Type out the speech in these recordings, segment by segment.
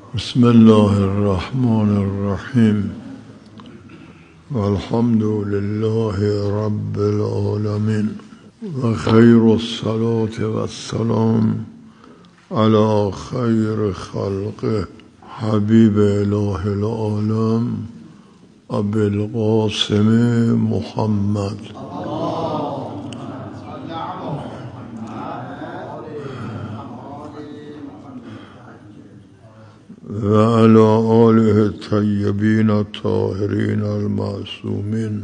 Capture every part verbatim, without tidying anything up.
بسم الله الرحمن الرحیم والحمد لله رب العالمین و خیر الصلاة و السلام علی خیر خلقه حبیب اله العالم ابی القاسم محمد و علی آله الطیبین الطاهرین المعصومین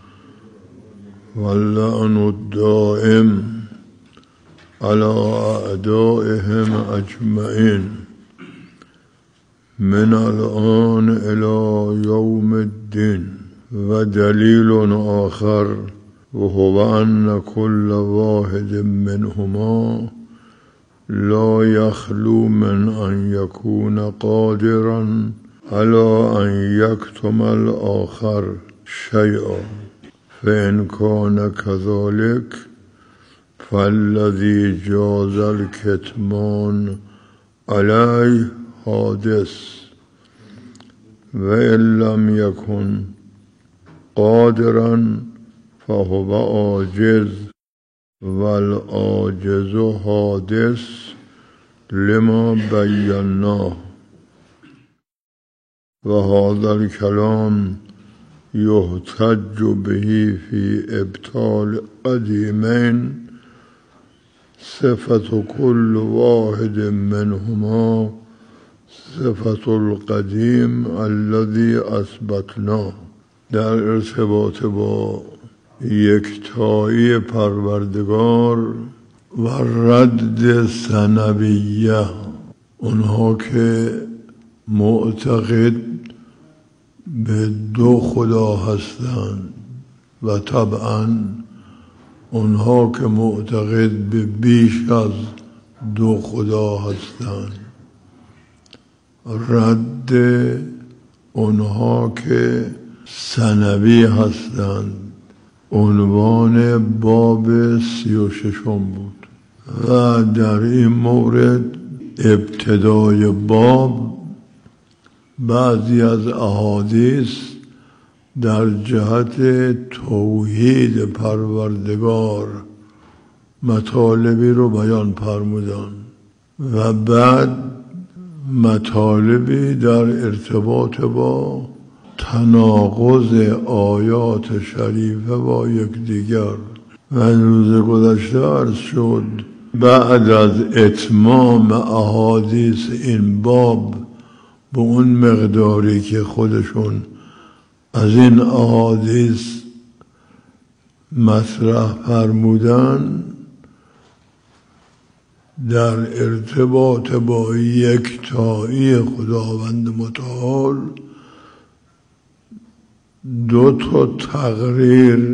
واللعن الدائم على اعدائهم اجمعین من الآن الى یوم الدین. و دلیل آخر وهو ان كل واحد منهما لا يخلو من أن يكون قادرا على أن يكتم الآخر شيئا، فإن كان كذلك فالذي جاز الكتمان عليه حادث، وإن لم يكن قادرا فهو عاجز، والعاجز حادث لما بیناه. و هذا الكلام يحتج به في ابطال قديمين صفة كل واحد منهما صفة القديم الذي اثبتناه. در ارتباط با یکتایی پروردگار و رد ثنویه، اونها که معتقد به دو خدا هستند و طبعا اونها که معتقد به بیش از دو خدا هستند، رد اونها که ثنوی هستند عنوان باب سی و ششم بود. و در این مورد ابتدای باب بعضی از احادیث در جهت توحید پروردگار مطالبی رو بیان فرمودن و بعد مطالبی در ارتباط با تناقض آیات شریفه با یکدیگر. و روز گذشته عرض شد بعد از اتمام احادیث این باب به اون مقداری که خودشون از این احادیث مطرح فرمودن، در ارتباط با یکتایی خداوند متعال دو تا تقریر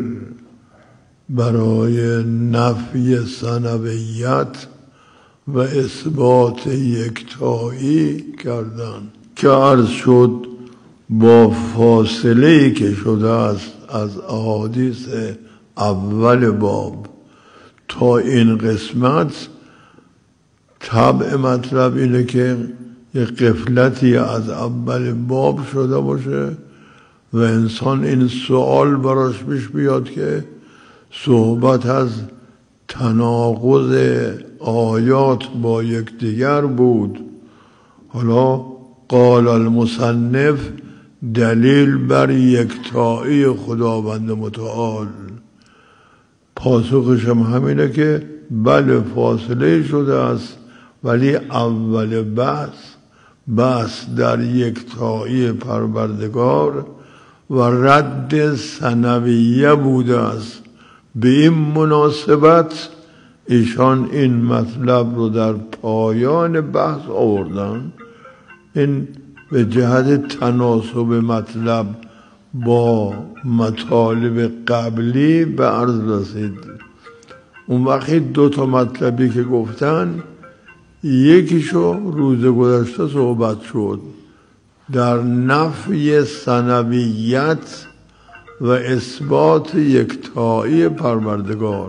برای نفی ثنویت و اثبات یکتایی کردن که عرض شد با فاصله‌ای که شده است از احادیث اول باب تا این قسمت. طبع مطلب اینه که یک غفلتی از اول باب شده باشه و انسان این سوال براش پیش بیاد که صحبت از تناقض آیات با یکدیگر بود، حالا قال المصنف دلیل بر یکتایی خداوند متعال. پاسخش هم همینه که بله فاصله شده است، ولی اول بحث بحث در یکتایی پروردگار و رد ثنویه بوده است. به این مناسبت ایشان این مطلب رو در پایان بحث آوردن. این به جهت تناسب مطلب با مطالب قبلی به عرض رسید. اون وقتی دو تا مطلبی که گفتن، یکیشو روز گذشته صحبت شد در نفی ثنویت و اثبات یکتایی پروردگار.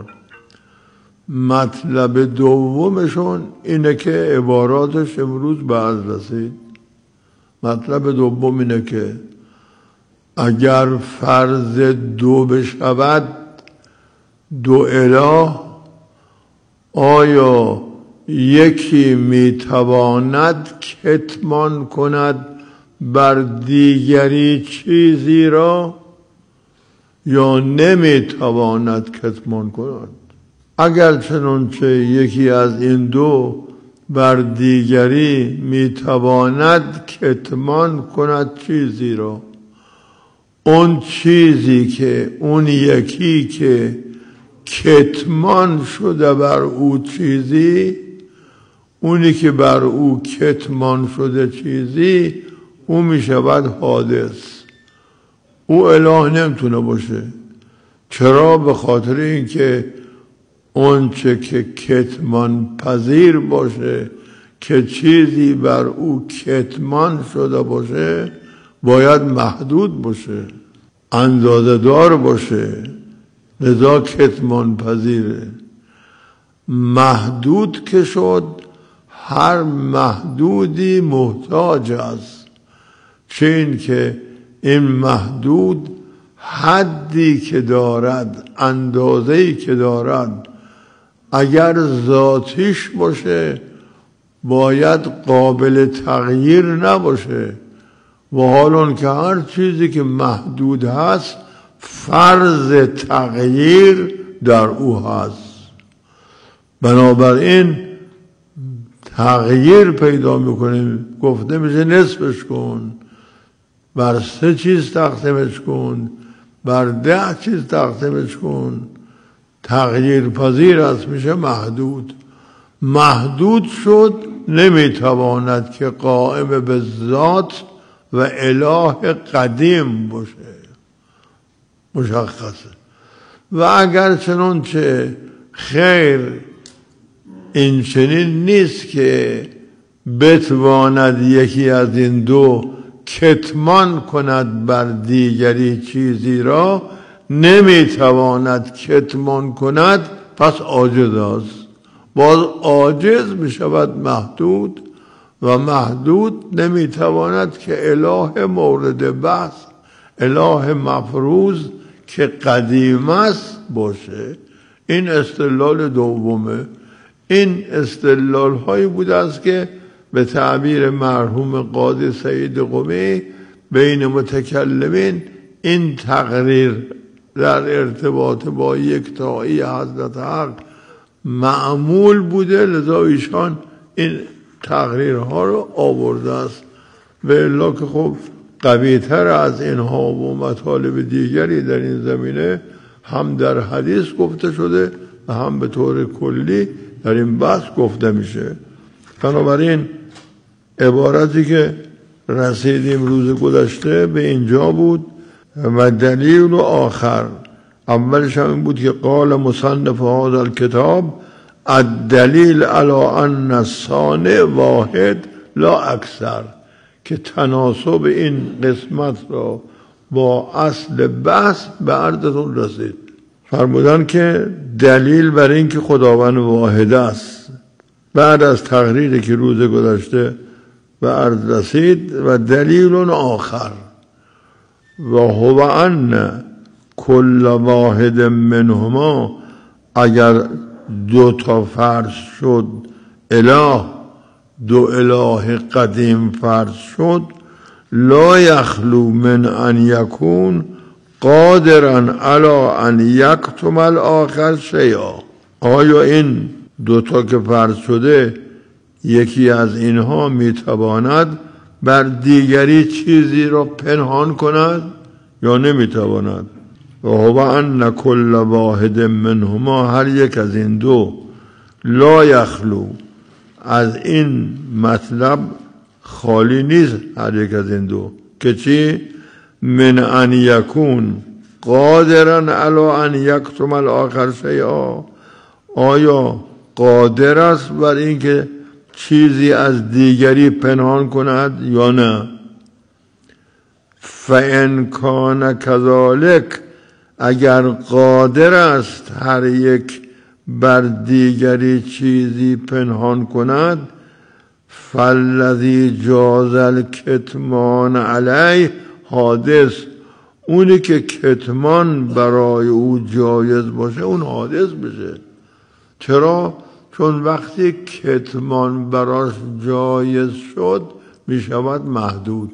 مطلب دومشون اینه که عباراتش امروز به عرض رسید. مطلب دوم اینه که اگر فرض دو بشود دو اله، آیا یکی میتواند کتمان کند بر دیگری چیزی را یا نمیتواند کتمان کند؟ اگر چنانچه یکی از این دو بر دیگری میتواند کتمان کند چیزی را، اون چیزی که اون یکی که کتمان شده بر او چیزی، اونی که بر او کتمان شده چیزی، او میشود حادث. او اله نمیتونه باشه. چرا؟ به خاطر اینکه اون چه که کتمان پذیر باشه، که چیزی بر او کتمان شده باشه، باید محدود باشه، اندازه دار باشه، لذا کتمان پذیره. محدود که شد، هر محدودی محتاج است، چه این که این محدود حدی که دارد، اندازه‌ای که دارد، اگر ذاتیش باشه باید قابل تغییر نباشه، و حالان که هر چیزی که محدود هست فرض تغییر در او هست. بنابراین تغییر پیدا میکنه. گفته میشه نصفش کن، بر سه چیز تقسیمش کن، بر ده چیز تقسیمش کن، تغییر پذیر است، میشه محدود. محدود شد، نمیتواند که قائم به ذات و اله قدیم باشه، مشخصه. و اگر چنانچه خیر این چنین نیست که بتواند یکی از این دو کتمان کند بر دیگری چیزی را، نمیتواند کتمان کند، پس عاجز است. باز عاجز میشود محدود، و محدود نمیتواند که اله مورد بحث، اله مفروض که قدیم است باشه. این استدلال دومه. این استدلال هایی بوده است که به تعبیر مرحوم قاضی سعید قمی بین متکلمین این تقریر در ارتباط با یکتایی حضرت حق معمول بوده، لذا ایشان این تقریرها رو آورده است. و الا که خب قوی‌تر از اینها و مطالب دیگری در این زمینه هم در حدیث گفته شده و هم به طور کلی در این بحث گفته میشه. بنابراین عبارتی که رسیدیم روز گذشته به اینجا بود. و دلیل آخر، اولش هم این بود که قال مصنف هذا الکتاب الدلیل علی ان الصانع واحد لا اکثر، که تناسب این قسمت را با اصل بحث به عرضتون رسید. فرمودن که دلیل بر این که خداوند واحد است، بعد از تقریری که روز گذشته به عرض رسید. و دلیل آخر و هو ان کل واحد منهما، اگر دو تا فرض شد اله، دو اله قدیم فرض شد، لا یخلو من ان یکون قادرا علی ان یکتم الاخر شیئا. آیا این دوتا که فرض شده یکی از اینها میتواند بر دیگری چیزی را پنهان کند یا نمیتواند؟ و هو ان کل واحد منهما، هر یک از این دو، لا یخلو، از این مطلب خالی نیست هر یک از این دو، که چی؟ من ان یکون قادرا علی ان یکتم الاخر شیئا، آیا قادر است بر اینکه چیزی از دیگری پنهان کند یا نه؟ فان کان کذالک، اگر قادر است هر یک بر دیگری چیزی پنهان کند، فالذی جاز الکتمان علیه حادث، اونی که کتمان برای او جایز باشه اون حادث بشه. چرا؟ چون وقتی کتمان براش جایز شد می شود محدود.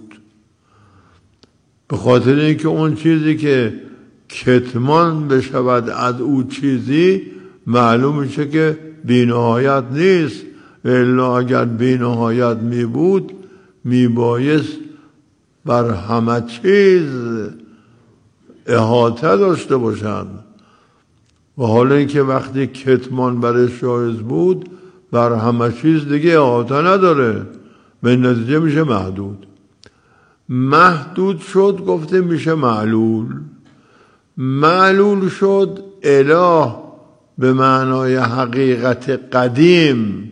به خاطر اینکه اون چیزی که کتمان بشود از او چیزی معلوم میشه که بی‌نهایت نیست. الا اگر بی‌نهایت می بود می بایست بر همه چیز احاطه داشته باشند. و حالا اینکه وقتی کتمان برش جایز بود بر همه چیز دیگه احاطه نداره، به نتیجه میشه محدود. محدود شد گفته میشه معلول. معلول شد اله به معنای حقیقت قدیم،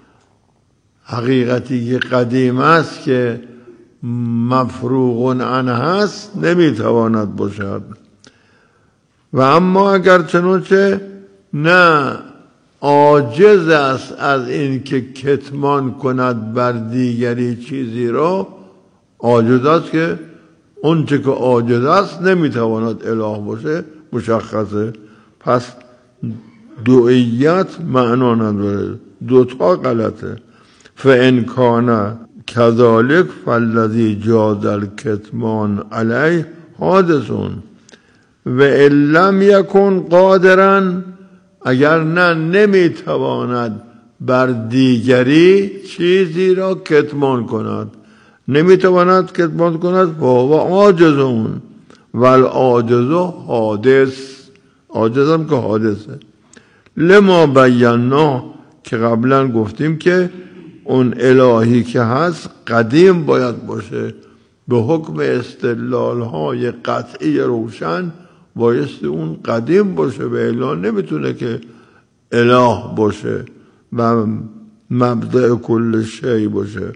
حقیقتی که قدیم است که مفروغ عنه هست نمیتواند باشد. و اما اگر چنانچه نه عاجز است از این که کتمان کند بر دیگری چیزی را، عاجز است که اون چه که عاجز است نمیتواند اله باشه، مشخصه. پس دوئیت معنا نداره، دوتا غلطه. فإن کان کذالک فالذی جاز الکتمان علیه حادثون و ان لم یکن قادرا، اگر نه نمیتواند بر دیگری چیزی را کتمان کند، نمیتواند کتمان کند فهو عاجزون والعاجز حادث، عاجز هم که حادثه. لما بینا که قبلا گفتیم که اون الهی که هست قدیم باید باشه، به حکم استدلال های قطعی روشن بایست اون قدیم باشه، به اله نمیتونه که اله باشه و مبدأ کل شی باشه.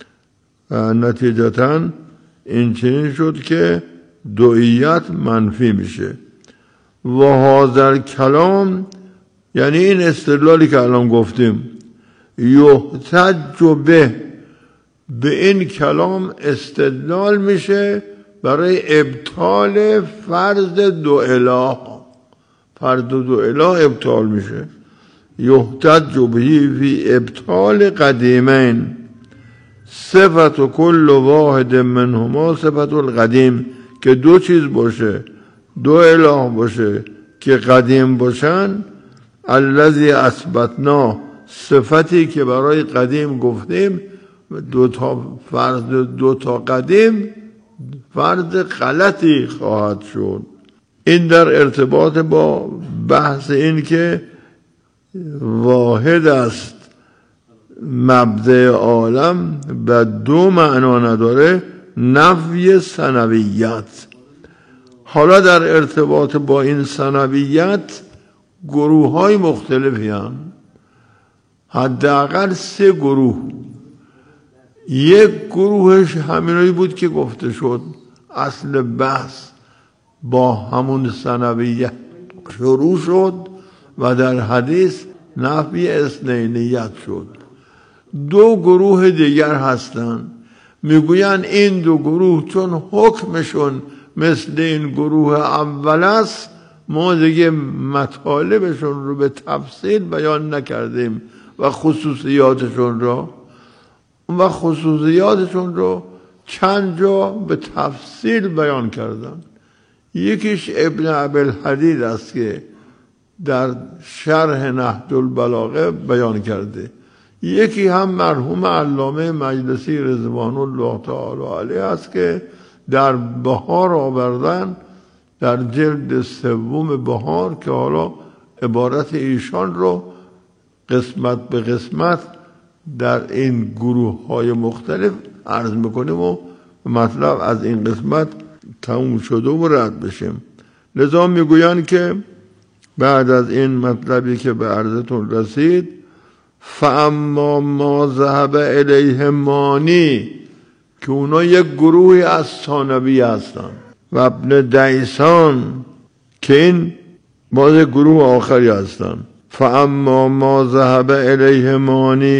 نتیجتا این چنین شد که دوئیت منفی میشه. و هذا کلام یعنی این استدلالی که الان گفتیم، یحتج به، به این کلام استدلال میشه برای ابطال فرض دو اله، فرض دو اله ابطال میشه. یحتج به فی ابطال قدیمین، صفت کل واحد منهما صفت القدیم، که دو چیز باشه، دو اله باشه که قدیم باشن. الذی اثبتنا، صفتی که برای قدیم گفتیم، دو تا فرض دو تا قدیم فرض غلطی خواهد شد. این در ارتباط با بحث این که واحد است مبدأ عالم به دو معنا نداره، نفی ثنویت. حالا در ارتباط با این ثنویت گروه های مختلفی هم، حداقل سه گروه. یک گروهش همینایی بود که گفته شد، اصل بحث با همون ثنویت شروع شد و در حدیث نفی اثنینیت شد. دو گروه دیگر هستند، میگویند این دو گروه چون حکمشون مثل این گروه اول است، ما دیگه مطالبشون رو به تفصیل بیان نکردیم و خصوصیاتشون رو و خصوصیاتشون رو چند جا به تفصیل بیان کردن. یکیش ابن ابی‌الحدید است که در شرح نهج البلاغه بیان کرده، یکی هم مرحوم علامه مجلسی رضوان الله تعالی علیه است که در بهار آوردن، در جلد سوم بهار، که حالا عبارت ایشان رو قسمت به قسمت در این گروه های مختلف عرض میکنیم و مطلب از این قسمت تموم شده و رد بشیم. لذا میگویند که بعد از این مطلبی که به عرضتون رسید، فاما ما ذهب الیه مانی، که اونا یک گروهی از ثانوی هستن، و ابن دیسان که این باز گروه آخری هستن. فاما ما ذهب الیه مانی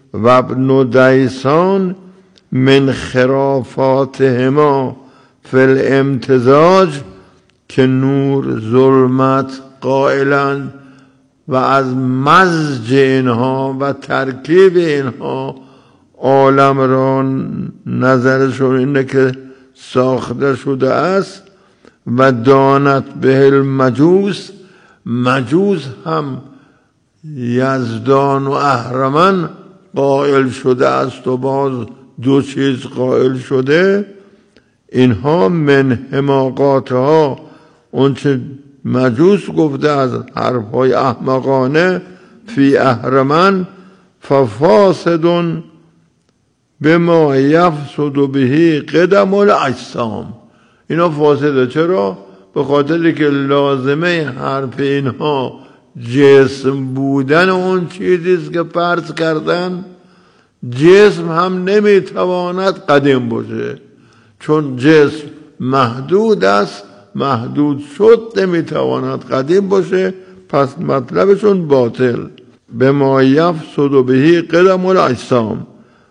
و ابن دیسان من خرافاتهما فی الامتزاج که نور ظلمت قائلند و از مزج اینها و ترکیب اینها عالم را نظرشون اینه که ساخته شده است و دانت به المجوس مجوس هم یزدان و اهرمن قائل شده است و باز دو چیز قائل شده اینها من حماقاتها اون چه مجوس گفته از حرفهای احمقانه فی اهرمن ففاسدون بما یفسد بهی قدم الاجسام اینا فاسده چرا؟ به خاطر که لازمه حرف اینها جسم بودن اون چیزیست که فرض کردن جسم هم نمیتواند قدیم باشه چون جسم محدود است محدود شد نمیتواند قدیم باشه پس مطلبشون باطل به ما یفسد بهی قدم الاجسام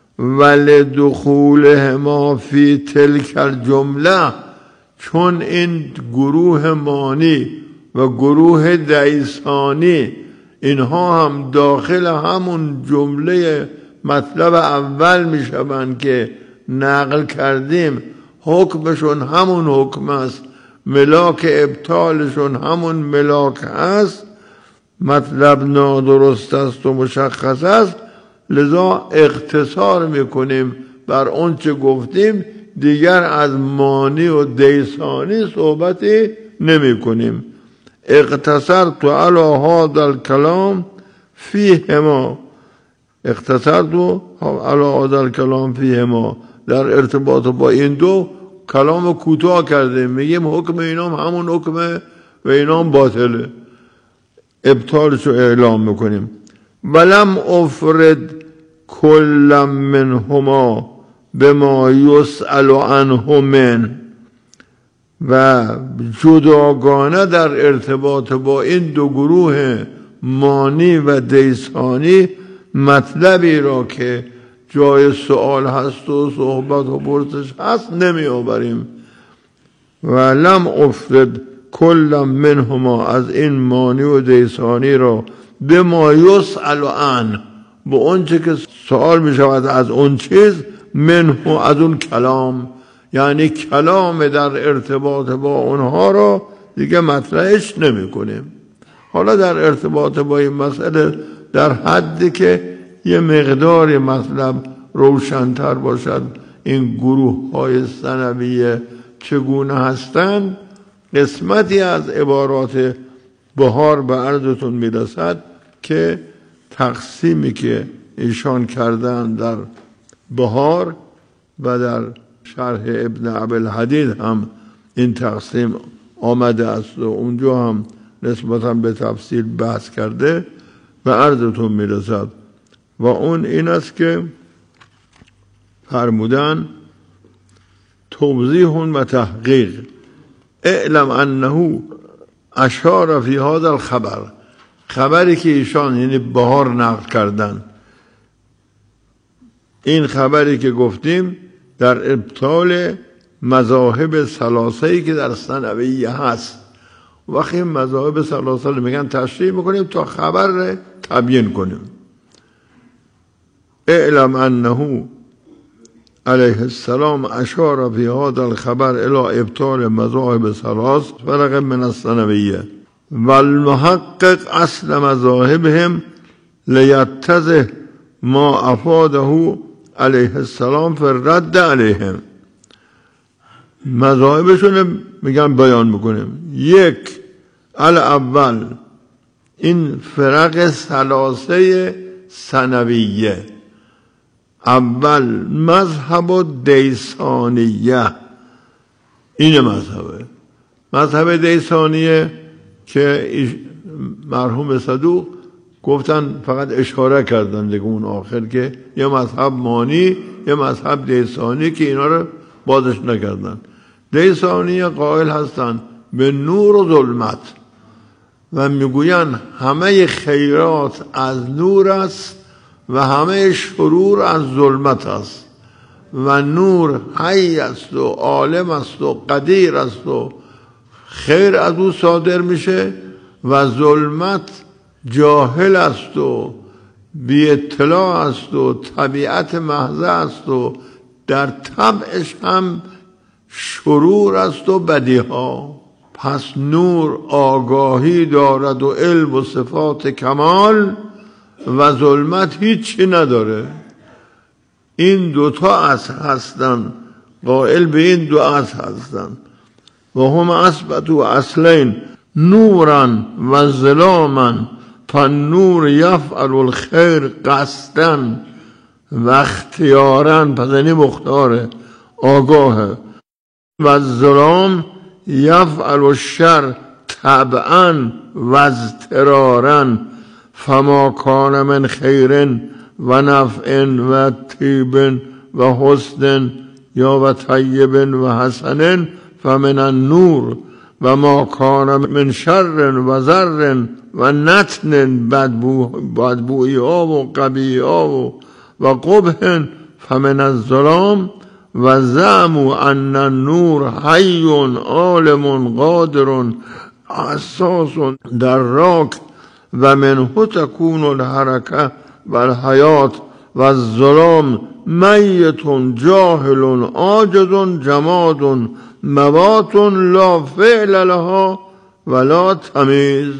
ولدخولهما فی تلک الجمله چون این گروه مانی و گروه دیسانی اینها هم داخل همون جمله مطلب اول میشوند که نقل کردیم حکمشون همون حکم است ملاک ابطالشون همون ملاک است مطلب نادرست است و مشخص است لذا اختصار میکنیم بر اون چه گفتیم دیگر از مانی و دیسانی صحبتی نمی کنیم اختصرت علی هذا الکلام فیهما اختصرت علی هذا الکلام فیهما در ارتباط با این دو کلام کوتاه کردیم میگیم حکم اینام همون حکمه و اینام باطله ابطالش رو اعلام میکنیم ولم افرد کل منهما بما یسأل عنه من و جداگانه در ارتباط با این دو گروه مانی و دیسانی مطلبی را که جای سوال هست و صحبت و پرسش هست نمی آوریم ولم افرد کل منهما از این مانی و دیسانی را بما یسأل عنه با اونچه که سوال می شود از اون چیز منه از اون کلام یعنی کلام در ارتباط با اونها را دیگه مطرحش نمی کنیم حالا در ارتباط با این مسئله در حدی که یه مقداری مطلب روشن‌تر باشد این گروه های ثانویه چگونه هستند قسمتی از عبارات بهار به عرضتون میرسد که تقسیمی که ایشان کردن در بهار و در شرح ابن عبدالحدید هم این تقسیم آمده است و اونجا هم نسبتا به تفصیل بحث کرده و عرضتون میرسد و اون این است که فرمودن توضیح و تحقیق اعلم انه اشار فی هذا الخبر خبری که ایشان یعنی بهار نقل کردن این خبری که گفتیم در ابطال مذاهب ثلاثه‌ای که در ثانویه هست وقتی مذاهب ثلاثه رو میگن تشریح میکنیم تا خبر رو تبیین کنیم اعلم انه علیه السلام اشار فی هذا الخبر الى ابطال مذاهب ثلاث فرق من الثانویه والمحقق اصل مذاهبهم لیتضح ما افاده علیه السلام فی الرد علیهم مذاهبشون میگن بیان میکنیم یک الاول این فرق ثلاثه ثانویه اول مذهب دیسانیه این مذهبه مذهب دیسانیه که مرحوم صدوق گفتن فقط اشاره کردن دیگه اون آخر که یه مذهب مانی یه مذهب دیسانی که اینا رو بازش نکردن دیسانی قائل هستن به نور و ظلمت و میگوین همه خیرات از نور است و همه شرور از ظلمت است و نور حی است و عالم است و قدیر است و خیر از او صادر میشه و ظلمت جاهل است و بی اطلاع است و طبیعت محض است و در طبعش هم شرور است و بدیها. پس نور آگاهی دارد و علم و صفات کمال و ظلمت هیچی نداره. این دوتا اصل هستن، قائل به این دو اصل هستن و هم اثبت و اصلین نورا و ظلاما. فالنور یفعل الخیر قصدا و اختیارا، پس این مختاره آگاهه، و الظلام یفعل الشر طبعا و اضطرارا. فما کان من خیر و نفع و طیب و حسن یا و طیب و حسن فمن النور و ما کان من شر و ضر و نتن بدبوئی ها و قبیح ها و و قبح فمن الظلام و زعموا ان النور حی عالم قادر حساس دراک و منه تکون الحرکه و الحیات و الظلام میت جاهل عاجز جماد موات لا فعل لها ولا تمیز.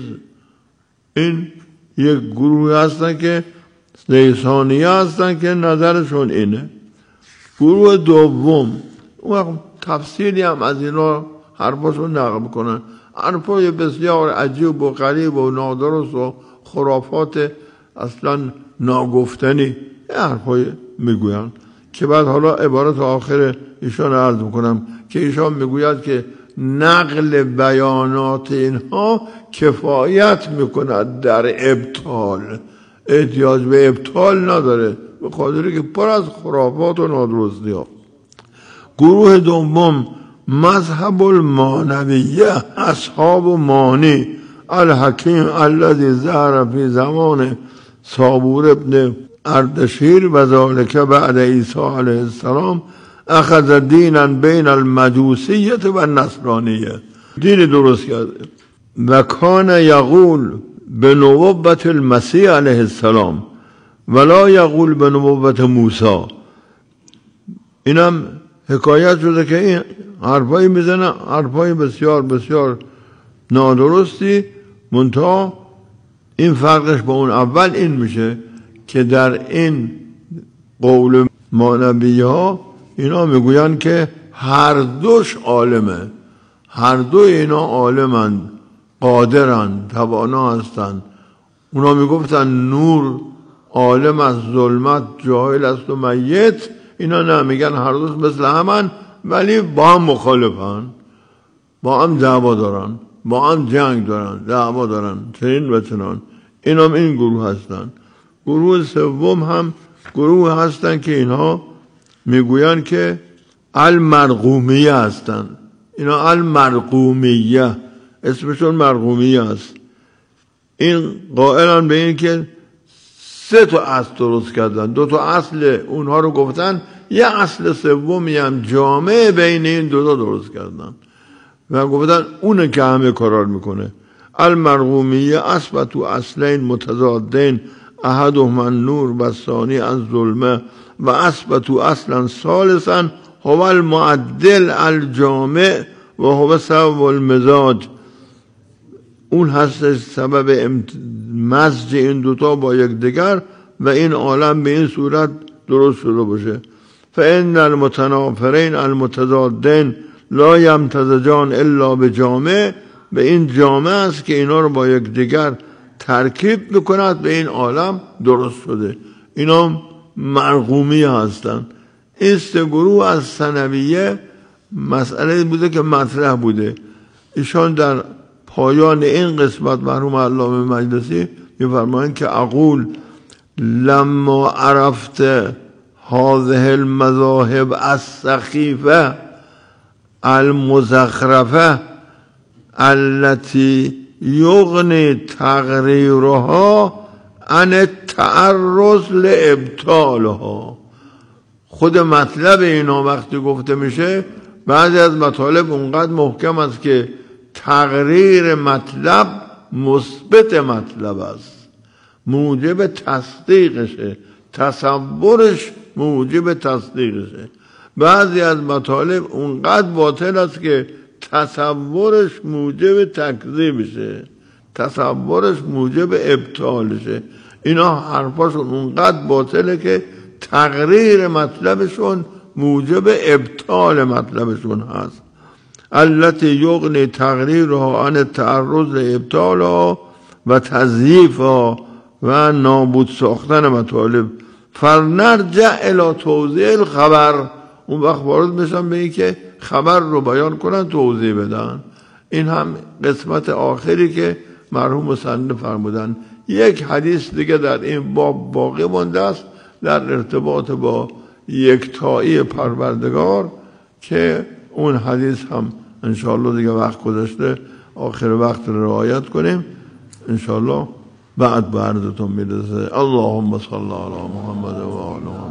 این یک گروه هستن که لیسانیه هستن که نظرشون اینه. گروه دوم اون تفسیری هم از اینا حرفاشون نقل کنن، حرفای بسیار عجیب و غریب و نادرست و خرافات اصلا ناگفتنی حرفای میگوین که بعد حالا عبارت آخر ایشان عرض میکنم که ایشان میگوید که نقل بیانات اینها کفایت میکند در ابطال، احتیاج به ابطال نداره، به خاطر که پر از خرافات و نادرستی ها. گروه دوم مذهب المانویه، اصحاب مانی الحکیم الذی ظهر فی زمان صابور ابن اردشیر و ذالک بعد عیسی علیه السلام اخذ دینا بین المجوسیه و نصرانیه، دین درست کرده و کان یقول به نبوت المسیح علیه السلام ولا یقول به نبوت موسی. اینم حکایت شده که این حرفایی میزنه، حرفای بسیار بسیار نادرستی، منتها این فرقش با اون اول این میشه که در این قول مانوی ها اینا میگوین که هر دوش عالمه، هر دو اینا عالمن، قادرن، توانا هستن. اونا میگفتن نور عالم از ظلمت جاهل است و میت، اینا نه، میگن هر دوش مثل همن ولی با هم مخالفن، با هم دعوا دارن، با هم جنگ دارن، دعوا دارن، چنین و چنان. اینا هم این گروه هستن. گروه سوم هم گروه هستن که اینها میگوین که المرقومیه هستن. اینا المرقومیه، اسمشون مرقومیه است. این قائلن به این که سه تا اصل درست کردن، دو تا اصل اونها رو گفتن، یه اصل سومی هم جامع بین این دو تا درست کردن و گفتن اونه که همه کارار میکنه. المرقومیه اثبتوا اصلین متضادین احدهما النور و الثانی الظلمه و اثبتوا اصلا ثالثا هو المعدل الجامع و هو سبب المزاج. اون هست سبب مزج این دوتا با یکدیگر و این عالم به این صورت درست شده باشه. فان المتنافرین المتضادین لا یمتزجان الا بجامع، به این جامع است که اینا رو با یکدیگر ترکیب میکند به این عالم درست شده. اینا مرقومی هستن. این سه گروه از ثانویه مسئله بوده که مطرح بوده. ایشان در پایان این قسمت مرحوم علامه مجلسی میفرمایند که اقول لما عرفت هذه المذاهب السخیفه المزخرفه التي یغنی تقریرها عن تعرض لابطالها. خود مطلب اینا وقتی گفته میشه بعضی از مطالب اونقدر محکم است که تقریر مطلب مثبت مطلب است، موجب تصدیقشه، تصورش موجب تصدیقشه. بعضی از مطالب اونقدر باطل است که تصورش موجب تکذیبشه، تصورش موجب ابطالشه. اینا حرفاشون اونقدر باطله که تقریر مطلبشون موجب ابطال مطلبشون هست. التي یغنی تقریرها عن تعرض ابطالها و تضعیفها و نابود ساختن مطالب. فنرجع الى توضیح الخبر. اون وقت وارد میشن به این که خبر رو بیان کنن، توضیح بدن. این هم قسمت آخری که مرحوم مصنف فرمودن. یک حدیث دیگه در این باب باقی مانده است در ارتباط با یکتایی پروردگار که اون حدیث هم انشاءالله دیگه وقت گذشته آخر وقت رعایت کنیم انشاءالله بعد به عرضتون میرسه. اللهم صل علی محمد و آله